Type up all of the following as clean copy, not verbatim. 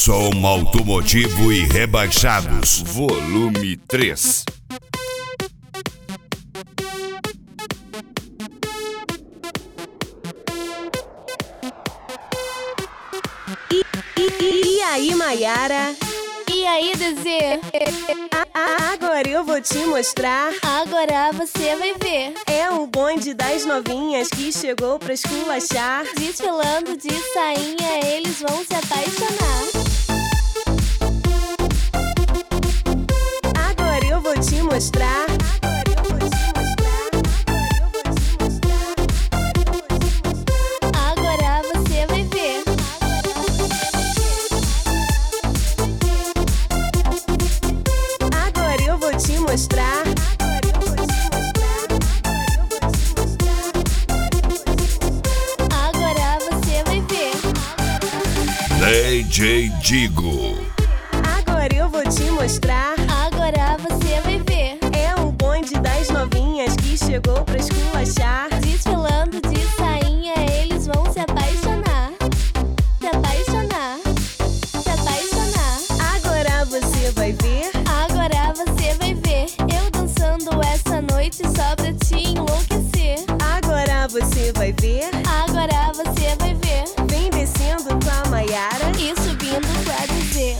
Som automotivo e rebaixados, volume 3. E aí, Maiara? E aí, Dezê? Agora eu vou te mostrar. Agora você vai ver. É o bonde das novinhas que chegou pra esculachar. Desfilando de sainha, eles vão se apaixonar. Agora eu vou te mostrar. Agora você vai ver. Agora eu vou te mostrar. Agora você vai ver. DJ Digo. Agora eu vou te mostrar. Agora você vai ver. É o bonde das novinhas que chegou pra esculachar. Desfilando de sainha, eles vão se apaixonar. Se apaixonar. Se apaixonar. Agora você vai ver. Agora você vai ver. Eu dançando essa noite só pra te enlouquecer. Agora você vai ver. Agora você vai ver. Vem descendo com a Maiara E subindo pra dizer.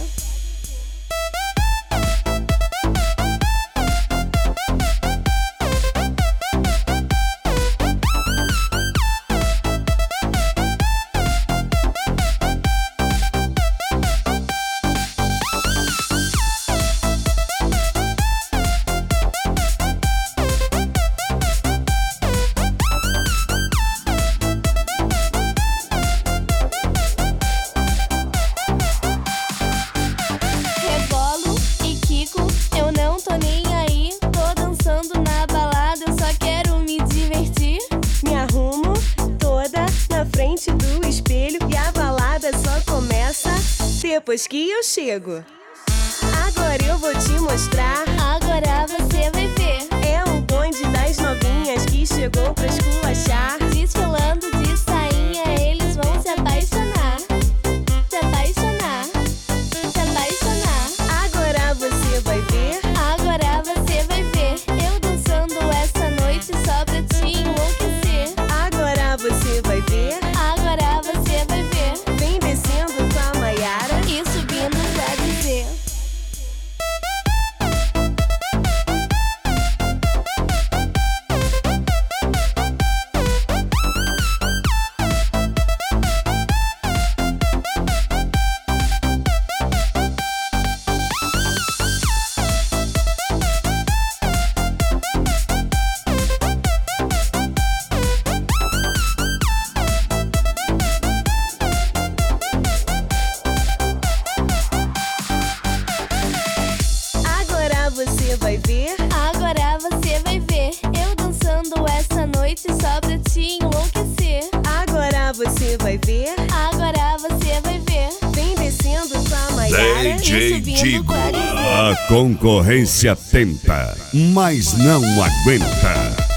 Rebolo e quico, eu não tô nem aí. Tô dançando na balada, eu só quero me divertir. Me arrumo toda na frente do espelho e a balada só começa depois que eu chego. Agora eu vou te mostrar. Agora você vai ver. É o bonde das novinhas que chegou pra esculachar. Desfilando de sainha, eles vão se apaixonar. Se apaixonar. Se apaixonar. Agora você vai ver. Agora você vai ver. Eu dançando essa noite só pra te enlouquecer. Agora você vai ver. Agora você vai ver. Vem descendo com a Maiara E subindo pra dizer. Agora você vai ver. Agora você vai ver. Eu dançando essa noite só pra te enlouquecer. Agora você vai ver. Agora você vai ver. Vem descendo com a Maiara DJ subindo Digo. pra dizer. A concorrência tenta, mas não aguenta.